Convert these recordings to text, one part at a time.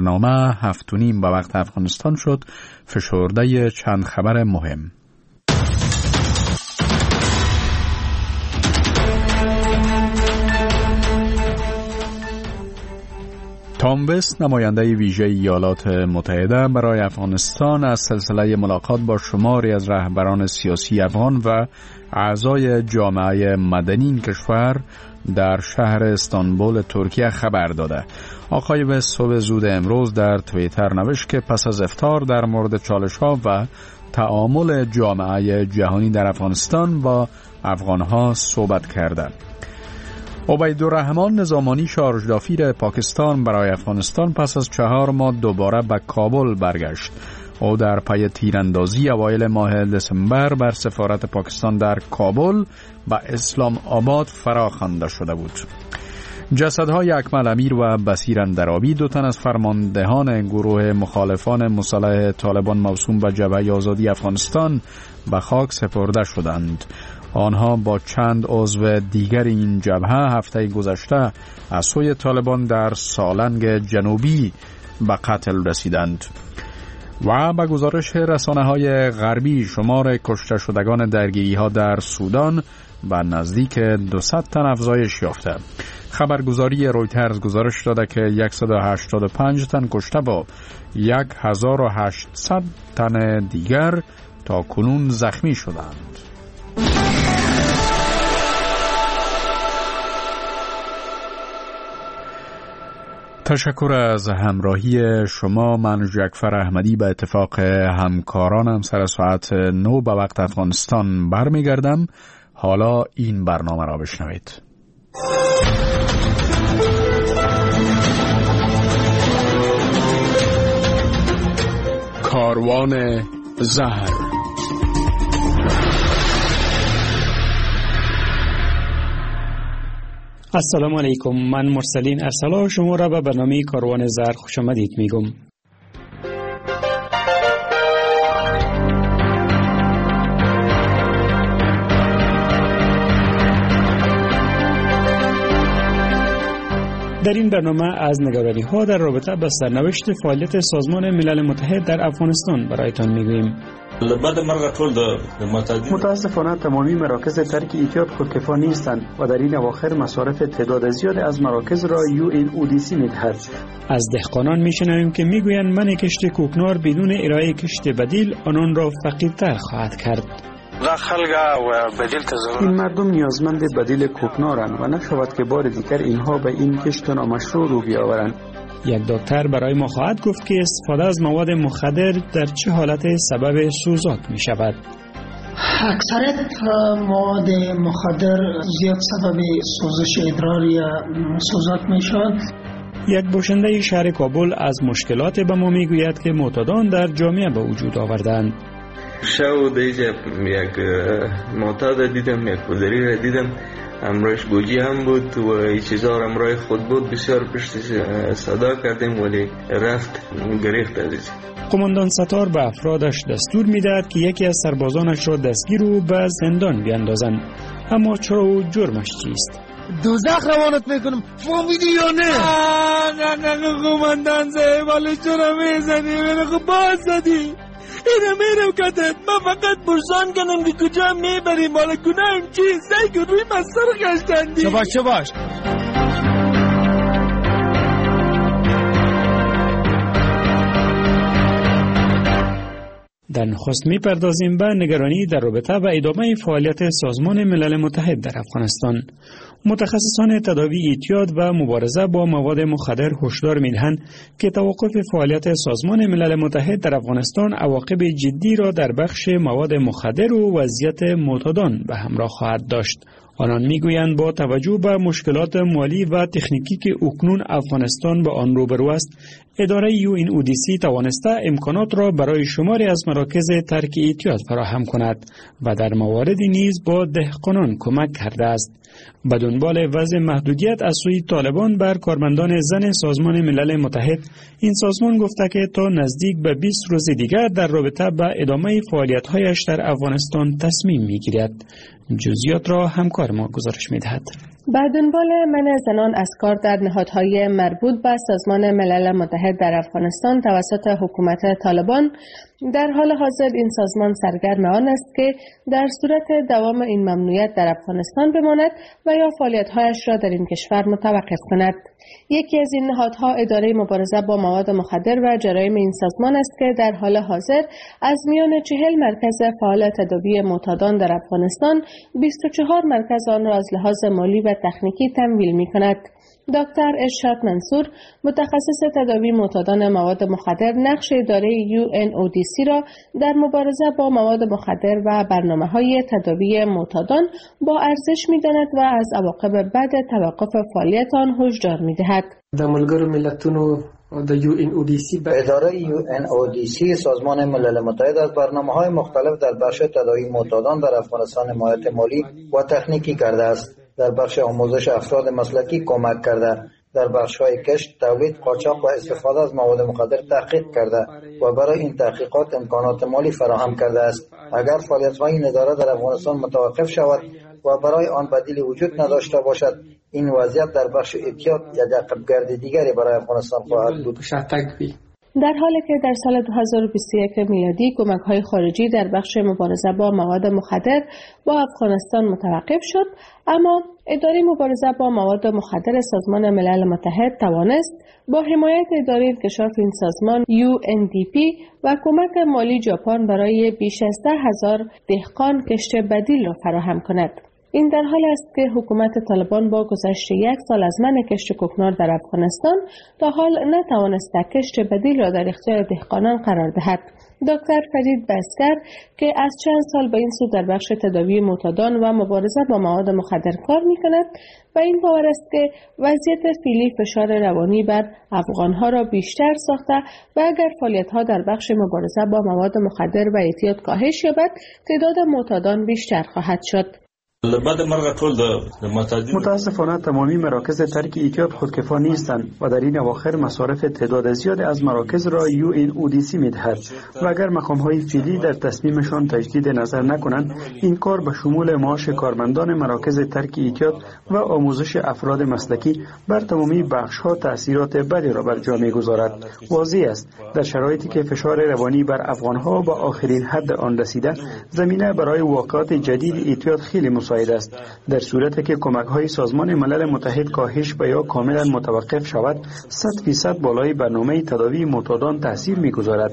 برنامه 7:30 به وقت افغانستان شد. فشرده چند خبر مهم. تام وست، نماینده ویژه ایالات متحده برای افغانستان، از سلسله ملاقات با شماری از رهبران سیاسی افغان و اعضای جامعه مدنی این کشور در شهر استانبول ترکیه خبر داده. آقای وست صبح زود امروز در توییتر نوشت که پس از افطار در مورد چالش‌ها و تعامل جامعه جهانی در افغانستان با افغان‌ها صحبت کرده. عبیدالرحمن نظامانی، شارژدافیر پاکستان برای افغانستان، پس از 4 ماه دوباره به کابل برگشت. او در پی تیراندازی اوایل ماه دسامبر بر سفارت پاکستان در کابل به اسلام آباد فراخوانده شده بود. جسدهای اکمل امیر و بصیر اندرابی، 2 تن از فرماندهان گروه مخالفان مسلح طالبان موسوم به جبهه آزادی افغانستان، به خاک سپرده شدند. آنها با چند عضو دیگر این جبهه هفته گذشته از سوی طالبان در سالنگ جنوبی به قتل رسیدند. و به گزارش رسانه‌های غربی، شمار کشته شدگان درگیری‌ها در سودان به نزدیک 200 تن افزایش یافته. خبرگزاری رویترز گزارش داده که 185 تن کشته با 1800 تن دیگر تا کنون زخمی شدند. تشکر از همراهی شما. من جعفر احمدی به اتفاق همکارانم سر ساعت 9 به وقت افغانستان برمیگردم. حالا این برنامه را بشنوید. کاروان زهر. السلام علیکم، من مرسلین ارسلا شما را به برنامه کاروان زهر خوش آمدید میگم. در این برنامه از نگرانی ها در رابطه با سرنوشت فعالیت سازمان ملل متحد در افغانستان برایتان میگوییم. متاسفانه تمامی مراکز ترک ایتیاد خودکفا نیستند و در این اواخر مصارف تعداد زیاد از مراکز را UNODC میدهد. از دهقانان میشنویم که میگویند من کشت کوکنار بدون ارائه کشت بدیل آنان را فقیرتر خواهد کرد. این مردم نیازمند بدیل کوکنارند و نشود که بار دیگر اینها به این کشت نامشروع رو بیاورند. یک دکتر برای ما خواهد گفت که استفاده از مواد مخدر در چه حالت سبب سوزاک می شود. اکثریت مواد مخدر زیاد سبب سوزش ادرار یا سوزاک می شود. یک باشنده شهر کابل از مشکلات به ما می گوید که معتادان در جامعه به وجود آوردند. شو دیجا یک معتاد دیدم، یک پدری را دیدم، امروش گوجی هم بود و این چیزا امروی خود بود. بسیار پشت صدا کردیم ولی رفت گریخت عزیز. قماندان ستار به افرادش دستور میدهد که یکی از سربازانش را دستگیر و به زندان بیاندازند. اما چرا و جرمش چیست؟ دوزخ روانت میکنم. فهمیدی یا نه؟ نه قماندان صاحب، ولی چرا میزنی؟ من خب باز زدی. اینم کتت. من فقط پرسان کنم که کجا میبریم، مالا گناهم چیست؟ سعی کن روی مستر گشتندی. چه باش در نخست میپردازیم به نگرانی در رابطه با ادامه فعالیت سازمان ملل متحد در افغانستان. متخصصان تداوی اعتیاد و مبارزه با مواد مخدر هشدار می‌دهند که توقف فعالیت سازمان ملل متحد در افغانستان عواقب جدی را در بخش مواد مخدر و وضعیت معتادان به همراه خواهد داشت. آنان میگویند با توجه به مشکلات مالی و تکنیکی که اکنون افغانستان با آن روبرو است، اداره UNODC توانسته امکانات را برای شماری از مراکز ترک اعتیاد فراهم کند و در مواردی نیز با دهقانان کمک کرده است. به دنبال وضع محدودیت از سوی طالبان بر کارمندان زن سازمان ملل متحد، این سازمان گفته که تا نزدیک به 20 روز دیگر در رابطه با ادامه فعالیت‌هایش در افغانستان تصمیم می‌گیرد. جزئیات را همکار ما گزارش می‌دهد. به دنبال منع زنان از کار در نهادهای مربوط به سازمان ملل متحد در افغانستان توسط حکومت طالبان، در حال حاضر این سازمان سرگرم آن است که در صورت دوام این ممنوعیت در افغانستان بماند و یا فعالیت‌هایش را در این کشور متوقف کند. یکی از این نهادها اداره مبارزه با مواد مخدر و جرایم این سازمان است که در حال حاضر از میان 40 مرکز فعال تداوی معتادان در افغانستان 24 مرکز آن را از لحاظ مالی و تکنیکی تمویل می‌کند. دکتر ارشاد منصور، متخصص تداوی معتادان مواد مخدر، نقش اداره UNODC را در مبارزه با مواد مخدر و برنامه‌های تداوی معتادان با ارزش می‌داند و از عواقب بد توقف فعالیت آن هشدار می‌دهد. د ملګرو ملتونو د UNODC به اداره UNODC سازمان ملل متحد از برنامه‌های مختلف در بخش تداوی معتادان در افغانستان حمایت مالی و تکنیکی کرده است. در بخش آموزش افراد مسلکی کمک کرده، در بخش‌های کشت، تولید، قاچاق و استفاده از مواد مخدر تحقیق کرده و برای این تحقیقات امکانات مالی فراهم کرده است. اگر فعالیت‌های این اداره در افغانستان متوقف شود و برای آن بدیلی وجود نداشته باشد، این وضعیت در بخش اعتیاد یک عقب‌گرد دیگری برای افغانستان خواهد بود. در حالی که در سال 2021 میلادی کمک‌های خارجی در بخش مبارزه با مواد مخدر با افغانستان متوقف شد، اما اداره مبارزه با مواد مخدر سازمان ملل متحد توانست با حمایت اداره انکشاف این سازمان UNDP و کمک مالی ژاپن برای بیش از 10,000 دهقان کشت بدیل را فراهم کند. این در حال است که حکومت طالبان با گذشت 1 سال از منع کشت کوکنار در افغانستان تا حال نتوانسته کشت بدیل را در اختیار دهقانان قرار دهد. دکتر فرید بسکر که از چند سال به این سو در بخش تداوی معتادان و مبارزه با مواد مخدر کار می‌کند و این باور است که وضعیت فعلی فشار روانی بر افغان‌ها را بیشتر ساخته و اگر فعالیت‌ها در بخش مبارزه با مواد مخدر و اعتیاد کاهش یابد، تعداد معتادان بیشتر خواهد شد. متاسفانه تمامی مراکز ترک اعتیاد خودکفا نیستند و در این اواخر مصارف تعداد زیاد از مراکز را UNODC می‌دهد و اگر مقام‌های فعلی در تصمیمشان تجدید نظر نکنند، این کار به شمول معاش کارمندان مراکز ترک اعتیاد و آموزش افراد مسلکی بر تمامی بخش‌ها تأثیرات بدی را بر جا می‌گذارد. واضح است در شرایطی که فشار روانی بر افغان‌ها به آخرین حد آن رسیده، زمینه برای واقعات جدید اعتیاد خیلی مساعد است. در صورتی که کمک‌های سازمان ملل متحد کاهش و یا کاملا متوقف شود، 100% بالای برنامه تداوی معتادان تاثیر می‌گذارد.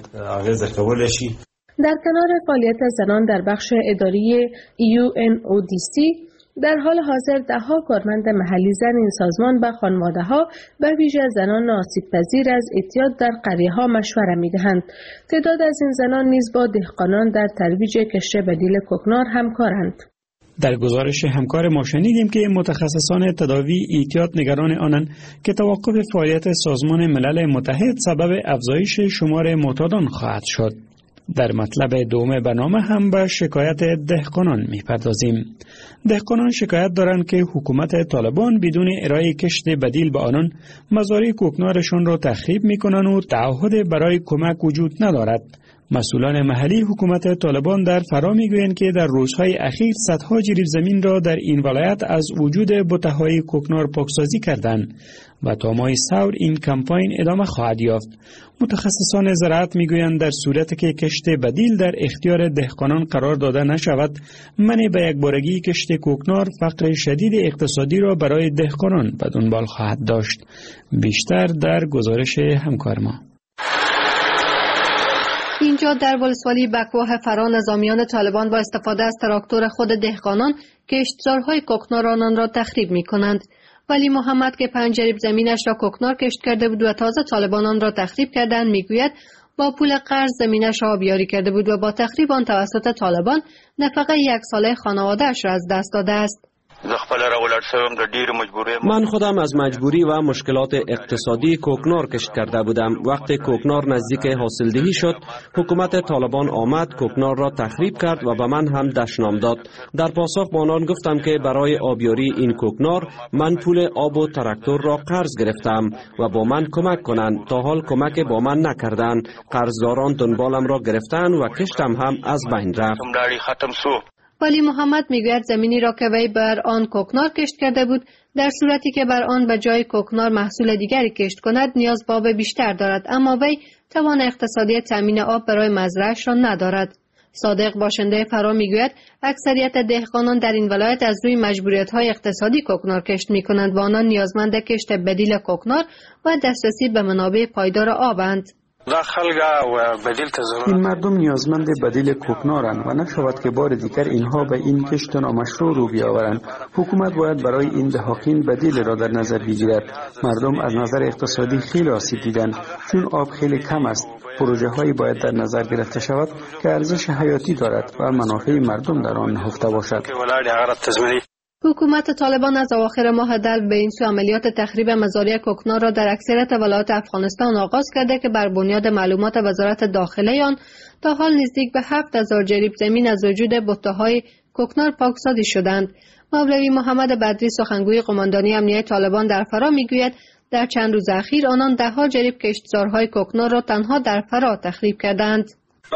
در کنار فعالیت زنان در بخش اداری UNODC، در حال حاضر ده‌ها کارمند محلی زن این سازمان به خانواده‌ها و ویژه زنان آسیب‌پذیر از اعتیاد در قریه‌ها مشوره می‌دهند. تعداد از این زنان نیز با دهقانان در ترویج کشت بدیل کوکنار همکارند. در گزارش همکار ما شنیدیم که متخصصان تداوی اعتیاد نگران آنند که توقف فعالیت سازمان ملل متحد سبب افزایش شمار معتادان خواهد شد. در مطلب دوم برنامه هم به شکایت دهقانان می‌پردازیم. دهقانان شکایت دارند که حکومت طالبان بدون ارائه کشت بدیل به آنان مزارع کوکنارشان را تخریب می‌کنند و تعهد برای کمک وجود ندارد. مسئولان محلی حکومت طالبان در فرا میگویند که در روزهای اخیر صدها جریب زمین را در این ولایت از وجود بته‌های کوکنار پاکسازی کردند و تا ماه ثور این کمپاین ادامه خواهد یافت. متخصصان زراعت میگویند در صورتی که کشت بدیل در اختیار دهقانان قرار داده نشود، منع به یکبارگی کشت کوکنار فقر شدید اقتصادی را برای دهقانان به دنبال خواهد داشت. بیشتر در گزارش همکار ما. اینجا در ولسوالی بکواه فرا نظامیان طالبان با استفاده از تراکتور خود دهقانان کشتزارهای کوکنار آنان را تخریب می کنند. ولی محمد که 5 جریب زمینش را کوکنار کشت کرده بود و تازه طالبان آن را تخریب کردند میگوید با پول قرض زمینش را آبیاری کرده بود و با تخریب آن توسط طالبان نفقه 1 ساله خانواده‌اش را از دست داده است. من خودم از مجبوری و مشکلات اقتصادی کوکنار کشت کرده بودم. وقتی کوکنار نزدیک حاصلدهی شد، حکومت طالبان آمد کوکنار را تخریب کرد و به من هم دشنام داد. در پاسخ به آنان گفتم که برای آبیاری این کوکنار من پول آب و تراکتور را قرض گرفتم و با من کمک کنند. تا حال کمک با من نکردند. قرضداران دنبالم را گرفتند و کشتم هم از بین رفت. ولی محمد میگوید زمینی را که وی بر آن کوکنار کشت کرده بود در صورتی که بر آن به جای کوکنار محصول دیگری کشت کند نیاز به آب بیشتر دارد، اما وی توان اقتصادی تامین آب برای مزرعه‌اش را ندارد. صادق باشنده فرا میگوید اکثریت دهقانان در این ولایت از روی مجبوریت‌های اقتصادی کوکنار کشت می‌کنند و آنان نیازمند کشت بدیل کوکنار و دسترسی به منابع پایدار آبند. این مردم نیازمند بدیل کوکنارند و نشود که بار دیگر اینها به این کشت نامشروع رو بیاورند. حکومت باید برای این دهاقین بدیل را در نظر بگیرد. مردم از نظر اقتصادی خیلی آسیب دیدند چون آب خیلی کم است. پروژه هایی باید در نظر گرفته شود که ارزش حیاتی دارد و منافع مردم در آن نهفته باشد. حکومت طالبان از اواخر ماه دلو به این سو عملیات تخریب مزارع کوکنار را در اکثریت ولایات افغانستان آغاز کرده که بر بنیاد معلومات وزارت داخله آن تا حال نزدیک به 7000 جریب زمین از وجود بته‌های کوکنار پاکسازی شدند. مولوی محمد بدری سخنگوی قماندانی امنیه طالبان در فرا میگوید در چند روز اخیر آنان ده‌ها جریب کشتزارهای کوکنار را تنها در فرا تخریب کردند.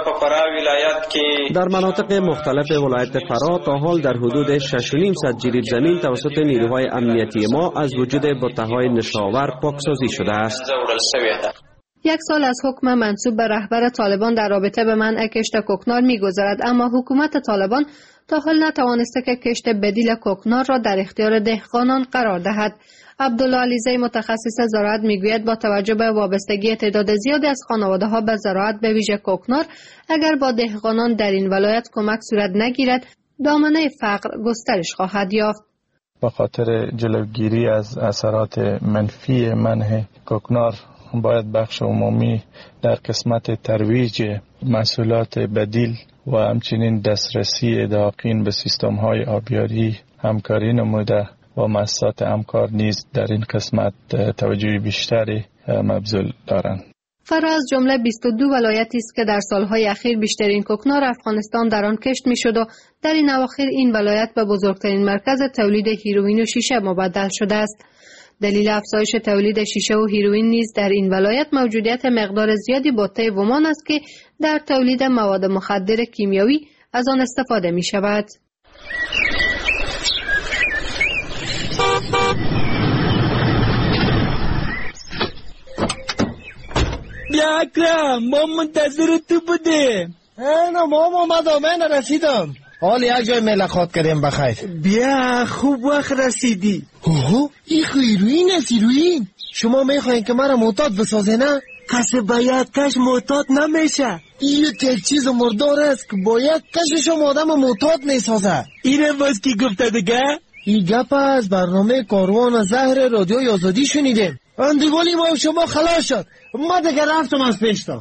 در مناطق مختلف ولایت فرا تا حال در حدود 6.5 جریب زمین توسط نیروهای امنیتی ما از وجود بته‌های نشاور پاکسازی شده است. 1 سال از حکم منصوب به رهبر طالبان در رابطه به منع کشت کوکنار می‌گذرد، اما حکومت طالبان تا حال نتوانسته که کشت بدیل کوکنار را در اختیار دهقانان قرار دهد. عبدالله علیزی متخصص زراعت میگوید با توجه به وابستگی تعداد زیادی از خانواده‌ها به زراعت به ویژه کوکنار، اگر با دهقانان در این ولایت کمک صورت نگیرد دامنه فقر گسترش خواهد یافت. به خاطر جلوگیری از اثرات منفی منع کوکنار باید بخش عمومی در قسمت ترویج محصولات بدیل و همچنین دسترسی دهقان به سیستم‌های آبیاری همکاری نموده و مؤسسات همکار نیز در این قسمت توجه بیشتری مبذول دارند. فرا از جمله 22 ولایتی است که در سالهای اخیر بیشترین کوکنار افغانستان در آن کشت میشد و در این اواخر این ولایت به بزرگترین مرکز تولید هیروئین و شیشه مبدل شده است. دلیل افزایش تولید شیشه و هیروئین نیز در این ولایت موجودیت مقدار زیادی بته ومان است که در تولید مواد مخدر کیمیایی از آن استفاده می شود. بیا اکرم، ما منتظر تو بودیم. نه ما من رسیدم. حال یک جای ملاقات کردیم بخیر. بیا خوب وقت رسیدی. اوه این هیروئین است. هیروئین شما میخواین که مرا معتاد بسازه نه؟ کسی باید کش معتاد نمیشه. این یک چیز مردار است که باید کشش آدم معتاد میسازه. اینه باز کی گفته دیگه؟ این گپ از برنامه کاروان زهر رادیوی آزادی شنیدیم. اندیگولی ما شما خلاص شد. ما دیگه رفتم از پیشتا.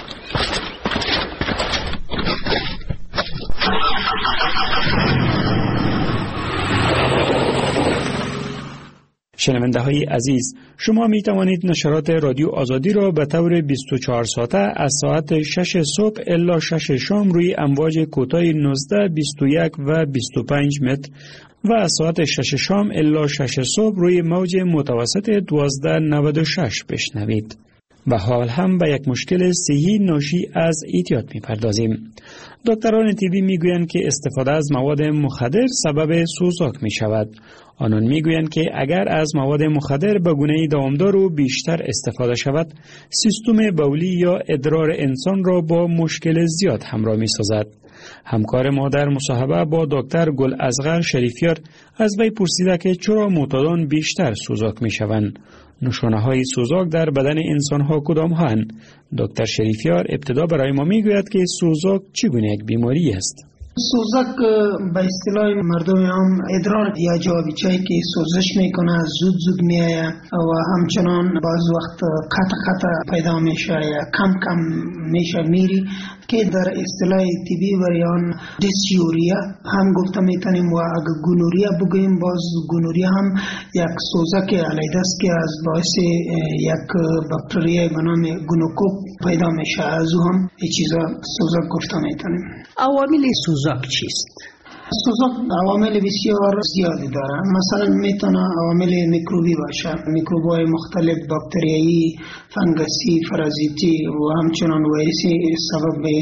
شنونده های عزیز، شما می توانید نشرات رادیو آزادی را به طور 24 ساعته از ساعت 6 صبح الی 6 شام روی امواج کوتاه 19، 21 و 25 متر و از ساعت 6 شام الی 6 صبح روی موج متوسط 1296 بشنوید. و حال هم به یک مشکل صحی ناشی از اعتیاد می‌پردازیم. دکتران طبی میگویند که استفاده از مواد مخدر سبب سوزاک می‌شود. آنان میگویند که اگر از مواد مخدر به گونه دامدار و بیشتر استفاده شود، سیستم بولی یا ادرار انسان را با مشکل زیاد همراه می‌سازد. همکار ما در مصاحبه با دکتر گل اصغر شریفیار از وی پرسیده که چرا معتادان بیشتر سوزاک می‌شوند. نشانه های سوزاک در بدن انسان ها کدام هستند؟ دکتر شریفیار ابتدا برای ما میگوید که سوزاک چگونه یک بیماری است. سوزاک به اصطلاح مردم هم ادرار یا جابیچه‌ای که سوزش میکنه زود میآید و همچنان بعض وقت قطع پیدا میشه یا کم میشه میری که در اصطلاح طبی بریان دیسیوریا هم گفته میتونیم و اگر گونوریا بگوییم باز گونوریا هم یک سوزاک علیده است که از باعث یک باکتری به نام گونوکوک پیدا میشه. از او هم این چیزا سوزاک گفته میتونیم. عوامل سوزاک چیست؟ سوزاک عوامل بسیار زیادی داره. مثلا میتونه عوامل میکروبی باشه، میکروب‌های مختلف باکتریایی، فنگسی، پارازیتی و همچنان ویروسی سبب به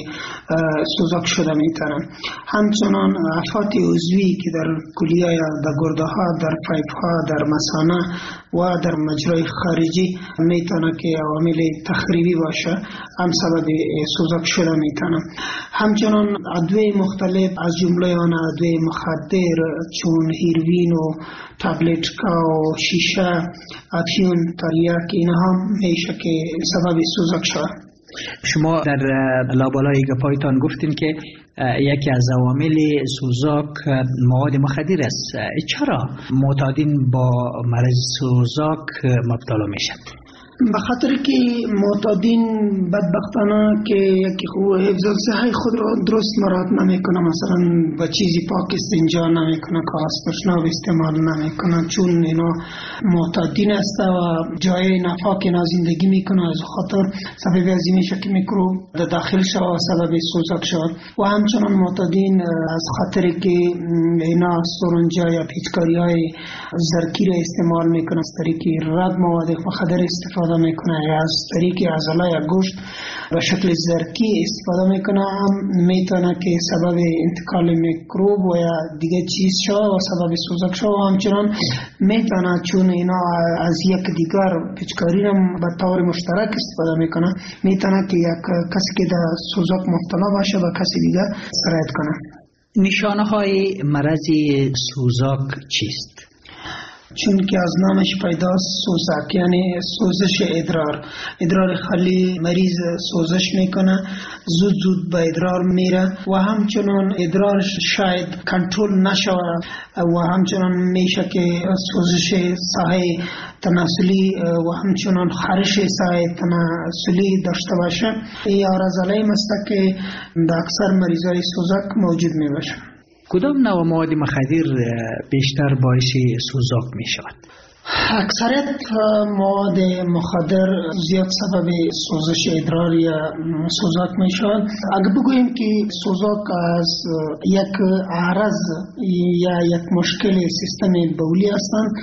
سوزاک شده میتونه. همچنان آفات عضوی که در کلیه، در گرده ها، در پایپ ها، در مثانه و در مجرای خارجی میتونه که عوامل تخریبی باشه، هم سبب سوزاک شده میتونه. همچنان ادویه مختلف از جمله آن ادویه مخدر چون هیروین و تابلتکا و شیشه، افیون، تریاک، اینها میشه که سبب سوزاک شده. شما در لابلای گپایتان گفتین که یکی از عوامل سوزاک مواد مخدر است. چرا معتادین با مرض سوزاک مبتلا میشند؟ به خاطر که معتادین بدبختانه که یکی خوب حفظ صحت خود را درست مراعات نمیکنه، مثلا با چیزی پاک استنجا نمیکنه، کاغذ پشناب استعمال نمیکنه، چون اینا معتادین است و جای ناپاک اینا زندگی میکنه، از خاطر سبب ازی میشه که میکروب داخل شود و سبب سوزاک شود. و همچنان معتادین از خاطر که اینا سرنجا یا پیچکاری های زرکی را استعمال میکنه، از طریق رد مواد مخدر استفاده میکنه یا از طریق عضله یا گوشت به شکل زرکی استفاده میکنه، هم میتونه که سبب انتقال میکروب و یا دیگه چیز شو و سبب سوزاک شو. و همچنان میتونه چون اینا از یک دیگر پیچکاری را به طور مشترک استفاده میکنه، میتونه که یک کسی که در سوزاک مبتلا باشه به کسی دیگر سرایت کنه. نشانه های مرض سوزاک چیست؟ چون که از نامش پیداست سوزاک یعنی سوزش ادرار خالی مریض سوزش میکنه، زود به ادرار میره و همچنان ادرارش شاید کنترل نشوه و همچنان میشه که سوزش ساحه تناسلی و همچنان خارش ساحه تناسلی داشته باشه. این آرزالای است که در اکثر مریضای سوزاک موجود میباشه. کدام نوع مواد مخدر بیشتر باعث سوزاک می شود؟ اکثریت مواد مخدر زیاد سبب سوزش ادرار یا سوزاک می شود. اگر بگوییم که سوزاک از یک عرض یا یک مشکل سیستم بولی هستند،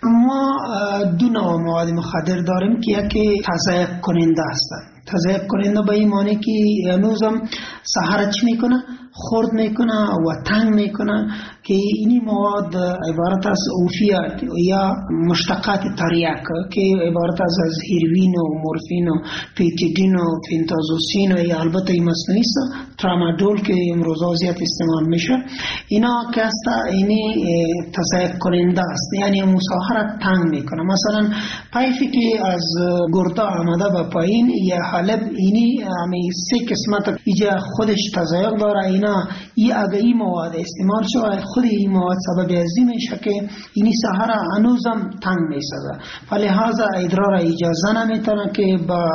ما دو نوع مواد مخدر داریم که یکی تضعیف کننده هستند. تضعیف کننده به این معنی که هنوزم سحرچ میکنه، خورد میکنه و تنگ میکنه که اینی مواد عبارت از اوفیات یا مشتقات تریاک که عبارت از هیروین و مورفین و پیتیدین و فنتازوسین و یا البته این مصنوعی است ترامادول که امروزا زیاد استعمال میشه. اینا که است اینی تضعیف کننده است، یعنی مساحرت تنگ میکنه. مثلا پایفی که از گرده آمده به پایین یا حالب، اینی همی سه قسمت ایجا خودش تضعیف داره. اینا اگه این مواد استعمال شود خود این مواد سبب ازی میشه که اینی سحر هنوزم تنگ میسازه، فلحاظا ادرار اجازه نمیتونه که با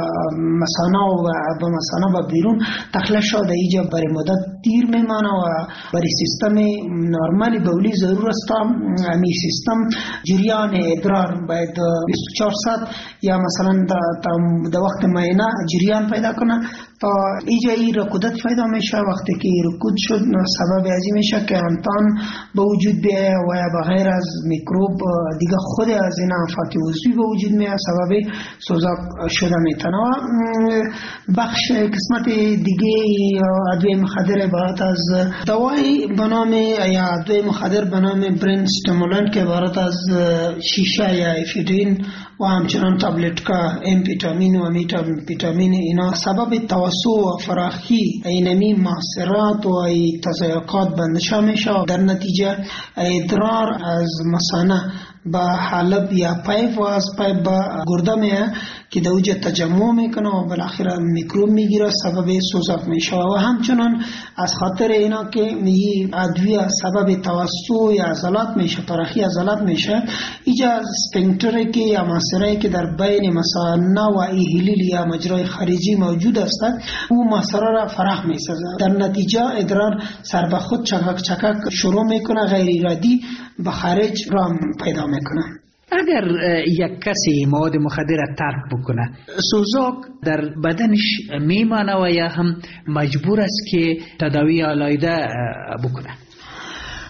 مثانه و بیرون تخلیه شده ایجا برای مدت دیر میمانه و برای سیستم نرمالی بولی ضرور است همی سیستم جریان ادرار باید 24 ساعت یا مثلا در وقت معینه جریان پیدا کنه تا ایجا ای رکودت پیدا میشه. وقتی که رکود شد سبب ازی میشه که انتان به وجود بیایه و یا بغیر از میکروب دیگه خود از این آفات عضوی به وجود میاد، سبب سوزاک شده میتونه. بخش قسمت دیگه ادویه مخدر عبارت از دوای به نام یا ادویه مخدر به نام برین استیمولانت که عبارت از شیشه یا افیدرین و همچنان تابلتکا، امفیتامین و میتامفیتامین، اینا سبب توسع و فراخی اینمی محصرات و تضایقات بندشا میشه. در نتیجه ادرار از مثانه با حلب یا پایپ و از پایپ با گرده میه که در اوجه تجمع میکنه و بالاخره میکروب میگیره، سبب سوزاک میشه. و همچنان از خاطر اینا که این ادویه سبب توسع یا عضلات میشه، ترخی عضلات میشه، ایجا سفنکتری که یا مسیری که در بین مثانه و ایهلیل یا مجرای خارجی موجود است او مسیره را فراخ میسازه. در نتیجه ادرار سر به خود چکک شروع میکنه، غیر ارادی به خارج را پیدا میکنه. اگر یک کسی مواد مخدر ترک بکنه، سوزاک در بدنش میمانه و یا هم مجبور است که تداوی علاوه بکنه؟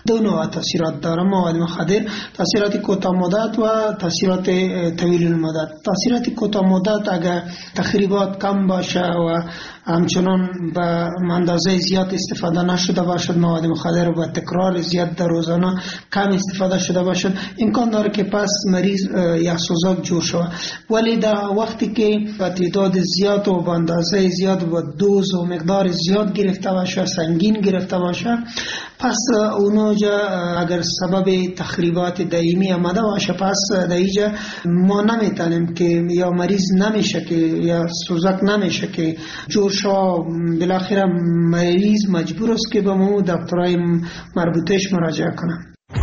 دو نوع تاثیرات داره مواد مخدر، تاثیرات کوتاه مدت و تاثیرات طویل المدت. تاثیرات کوتاه مدت اگر تخریبات کم باشه و همچنان به اندازه زیاد استفاده نشده باشد، مواد مخدر و تکرار زیاد در روزانه کم استفاده شده باشد، امکان داره که پس مریض یا سوزاک جور شود. ولی در وقتی که به تعداد زیاد و به اندازه زیاد و دوز و مقدار زیاد گرفته باشه، سنگین گرفته باشه، پس اونجا اگر سبب تخریبات دائمی آمده باشه، پس در اینجا ما نمیتونیم که یا مریض نمیشه که یا سوزاک نمیشه که جور شو. بالاخره مریض مجبور است که به مو دکترای مربوطش مراجعه کنه.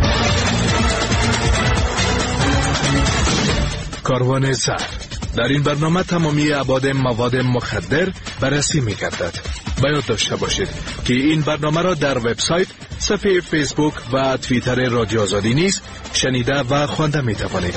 کاروان زهر. در این برنامه تمامی ابعاد مواد مخدر بررسی می‌گردد. باید داشته باشید که این برنامه را در وبسایت، صفحه فیسبوک و توییتر رادیو آزادی نیز شنیده و خوانده می‌توانید.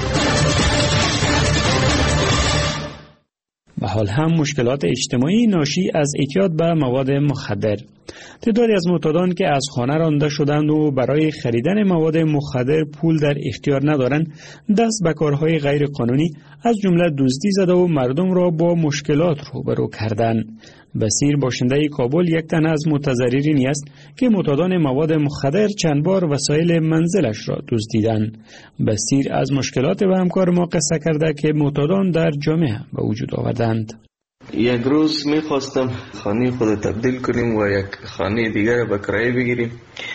به حال هم مشکلات اجتماعی ناشی از اعتیاد به مواد مخدر. تعدادی از معتادان که از خانه رانده شدند و برای خریدن مواد مخدر پول در اختیار ندارند، دست به کارهای غیر قانونی از جمله دزدی زده و مردم را با مشکلات روبرو کردند. بصیر باشنده کابل یک تن از متضررینی است که معتادان مواد مخدر چند بار وسایل منزلش را دزدیدند. بصیر از مشکلات و همکار ما قصه کرده که معتادان در جامعه به وجود آوردند. یک روز میخواستم خانه خود تبدیل کنیم و یک خانه دیگر را به کرایه بگیریم.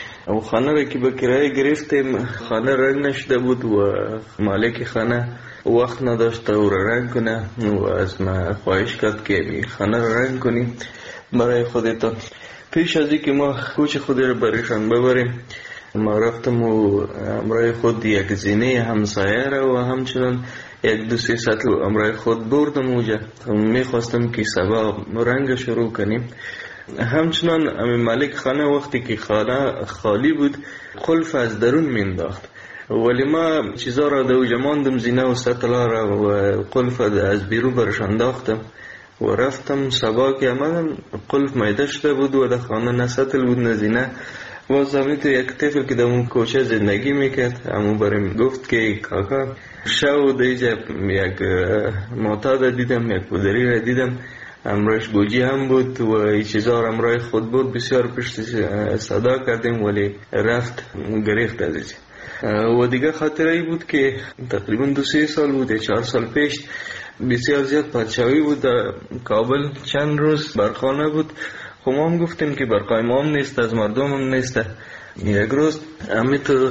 و خانه را که به کرایه گرفتیم، خانه رنگ نشده بود و مالک خانه وقت نداشت او را رنگ کنه و از ما خواهش کرد که خانه را رنگ کنیم برای خودتان. پیش از اینکه ما کوچ خود را برایشان ببریم، ما رفتم و امرای خود یک زینه همسایه را و همچنان یک دو سه سطل امرای خود بردم اوجا. میخواستم که سبا رنگ شروع کنیم. همچنان مالک خانه وقتی که خانه خالی بود قلف از درون مینداخت، ولی ما چیزا را دوجا ماندم، زینه و سطلا را و قلف از بیرون برش انداختم و رفتم. سبا که آمدم قلف میده شده بود و در خانه نه سطل بود نه زینه. باز تو یک طفل که در اون کوچه زندگی میکرد، همون بریم گفت که کاکا شو دیجا یک معتاد دیدم، یک پودری را دیدم، امرایش گوجی هم بود و این چیزا را امرای خود بود. بسیار پشت صدا کردیم ولی رفت گریخت ازش. و دیگه خاطره ای بود که تقریبا 2-3 سال بود، 4 سال پیش بسیار زیاد پادشاهی بود در کابل. چند روز برخانه بود. خب ما هم گفتیم که برقای ما هم نیست، از مردم هم نیست. یک روز امی تو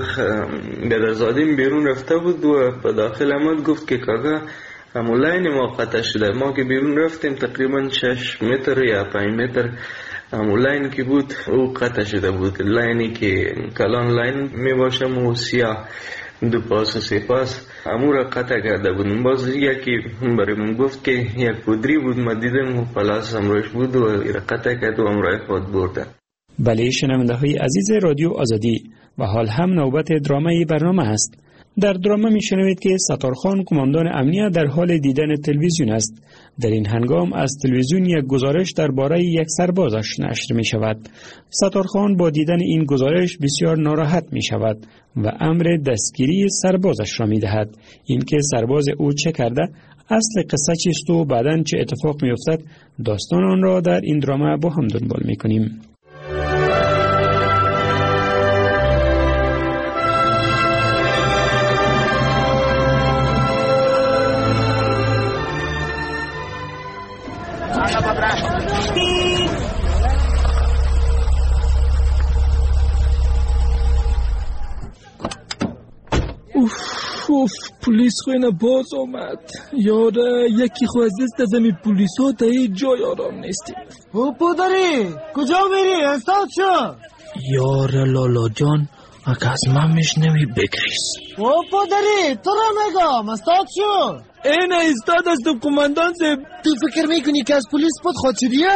گدرزادیم بیرون رفته بود و به داخل آمد گفت که کاکا همون لاین ما قطع شده. ما که بیرون رفتیم تقریبا 6 متر یا 5 متر همون لاین که بود او قطع شده بود. لاینی که کلان لاین می باشم و سیاه 2 پاس و 3 پاس همون را قطع کرده بودم. باز یکی برای من گفت که یک پودری بود، ما دیدم و پلاس امروش بود و را قطع کرد و امروی خود برده. بله شنونده های عزیز رادیو آزادی، و حال هم نوبت درامه برنامه است. در درامه می شنوید که ستارخان کماندان امنیت در حال دیدن تلویزیون است. در این هنگام از تلویزیون یک گزارش درباره یک سربازش نشر می شود. ستارخان با دیدن این گزارش بسیار ناراحت می شود و امر دستگیری سربازش را می دهد. این که سرباز او چه کرده، اصل قصه چیست و بعداً چه اتفاق می افتد، داستان آن را در این درامه با هم دنبال می کنیم. پلیس خوینه باز آمد. یاره یکی خو از دست از همی پلیس ها تا هیچ جای آرام نیستیم. او پدری کجا میری؟ استاد شو. یاره لالا جان اگه از من میشنوی بگریز. او پدری تو را میگم استاد شو. این استاد است کماندان صاحب. تو فکر میکنی که از پلیس پد خود شدیه؟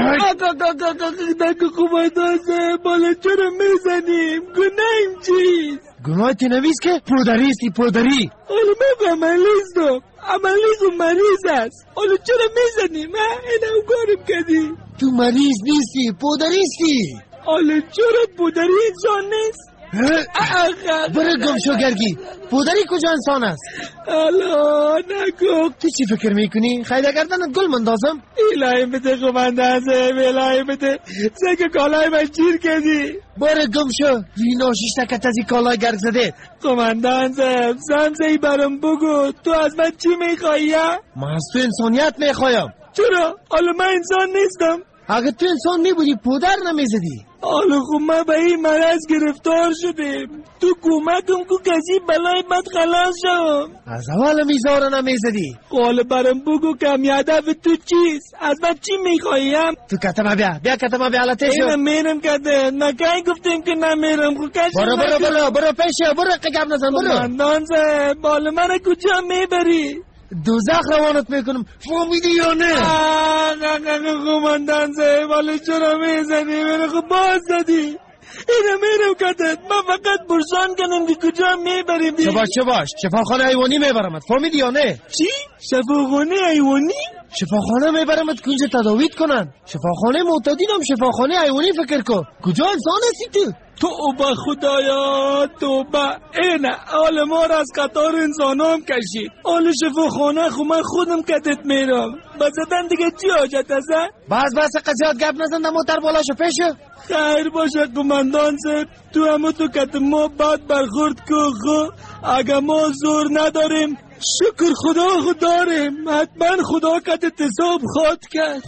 نگه کماندان صاحب بالا چرا میزنیم؟ گناهیم چیست؟ گناه تنویز که پودریستی پودری. حالا من عملیز دم عملیز و مریض است. حالا چرا میزنیم؟ اینه او کارم کردی. تو مریض نیستی پودریستی. حالا چرا پودری انسان نیست؟ برو گم شو گرگی. پودری کجا انسان است؟ الله نگو. تو چی فکر میکنی؟ خیلی گردنت گل مندازم؟ الهی بده قماندان صاحب، الهی بده. سگ کالای من چیر کردی. برو گم شو. وینا شش تکت از این کالای گرگ زده. قماندان صاحب سمزهی برام بگو، تو از من چی میخوایی؟ من از تو انسانیت میخوایم. چرا؟ حالا من انسان نیستم. اگه تو انسان میبودی پودر نمیزدی. حالا خب ما به این مرض گرفتار شدیم، تو کمکم کو کسی بلای بد خلاص شم. از اول میزاره نمیزدی. حالا برام بگو کم هدف تو چیست؟ از من چی میخواییم؟ تو کتما بیا کتما بیا علته شو. اینم میرم کده، نکایی گفتیم که نمیرم. خب کشی برو پیشه، برو قگب نزن برو. قماندان صاحب حالا من کجا میبری؟ دوزخ روانت میکنم، فهمیدی یا نه؟ قماندان صاحب حالا چرا میزنی؟ من خب باز زدی. اینو میرم کدت، من فقط برسان کنم که کجا میبریم. چه باش شفاخانه حیوانی میبرمت، فهمیدی یا نه؟ چی؟ شفاخانه حیوانی؟ شفاخانه میبرمت که اینجا تداویت کنن. شفاخانه معتادین هم شفاخانه حیوانی فکر کن. کجا انسان هستی تو؟ توبه خدایا توبه. اینه حال ما را از قطار انسان هم کشید. حال شفاخانه خو من خودم کدت میرم. بزدن دیگه چی حاجت است؟ بس قضیات گپ نزن، در موتر بالا شو پیشو. خیر باشه قماندان صاحب، تو همه تو کت ما بد برخورد که خو اگه ما زور نداریم شکر خدا داریم. حتما خدا کت حساب خواهد کرد.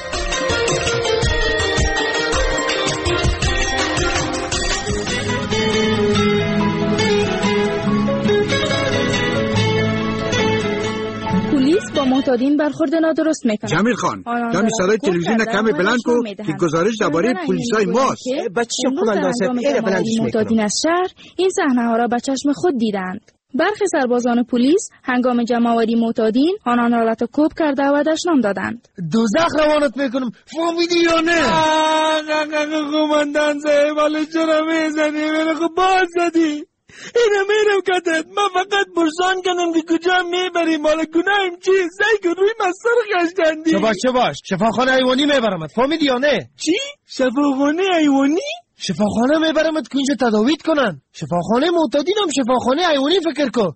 پلیس با معتادین برخورد نادرست میکنه. جمیل خان کمی صدای تلویزیون کمی بلند کو که گزارش درباره پلیسای ماست. بچه قماندان صاحب معتادین از شهر این صحنه ها را به چشم خود دیدند. برخی سربازان پلیس هنگام جمع‌آوری معتادین آنان را لطو کرده و دشنام دادند. دوزخ روانت میکنم، فهمیدی یا نه؟ قماندان صاحب حالا چرا میزنی؟ من خب باز زدی. اینو میرم کدت، من فقط برسان کنم که کجا میبریم. حالا گناهم چیست؟ زی که روی مستر گشتندی. چه باش شفاخانه حیوانی میبرمت، فهمیدی یا نه؟ چی؟ شفاخانه حیوانی؟ شفاخانه میبرمت که اینجا تداویت کنن. شفاخانه معتادین هم شفاخانه حیوانی فکر کن.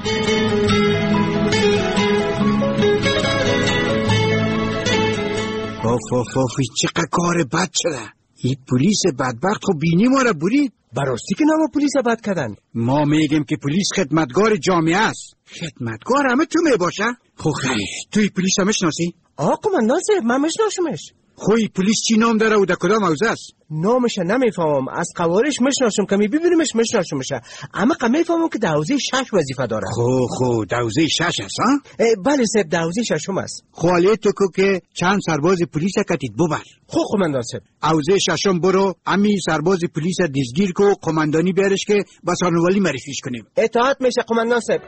آفی چقدر کار بد شده. این پلیس بدبخت خب بینی ما را برید. براستی که نام پلیس بد کردن. ما میگیم که پلیس خدمتگار جامعه است. خدمتگار همه تو میباشه. خب خیلی توی پلیس هم شناسی؟ قماندان صاحب من میشناسمش. خوی پلیس چی نام داره و در کدام حوزه است؟ نامش نمیفهمم، از قوارش میشناسم، کمی ببینیمش میشناسمش، اما میفهمم که در حوزه 6 وظیفه داره. خو در حوزه 6 است ها؟ بله صاحب در حوزه 6 است. خواله تو که چند سرباز پلیس کتید ببر. خب قماندان صاحب حوزه 6 برو امی سرباز پلیس دزگیر کو قماندانی بیارش که بسانوالی معرفیش کنیم. اطاعت میشه قماندان صاحب.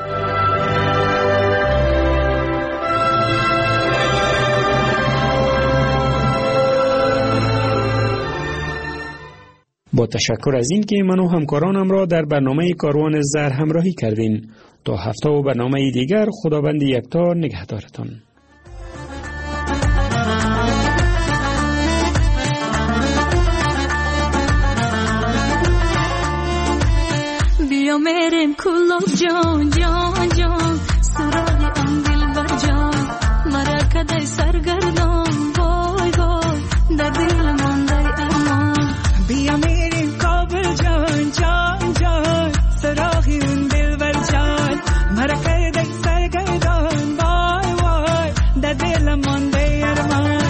با تشکر از این که من و همکارانم را در برنامه کاروان زر همراهی کردین. تا هفته و برنامه دیگر خداوند یکتا نگهدارتان. بیا میریم کلوب جان جان جان سراغی آن دلبر جان مرا کدای سرگردان وای وای در دل مانده امان. بیا میریم کابل جان جان جان سراغی اون دلبر جان مرا کدای سرگردان وای وای در دل مانده ارمان.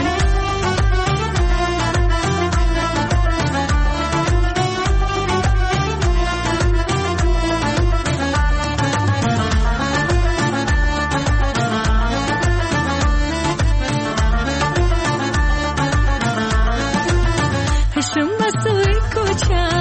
Shum basui kucha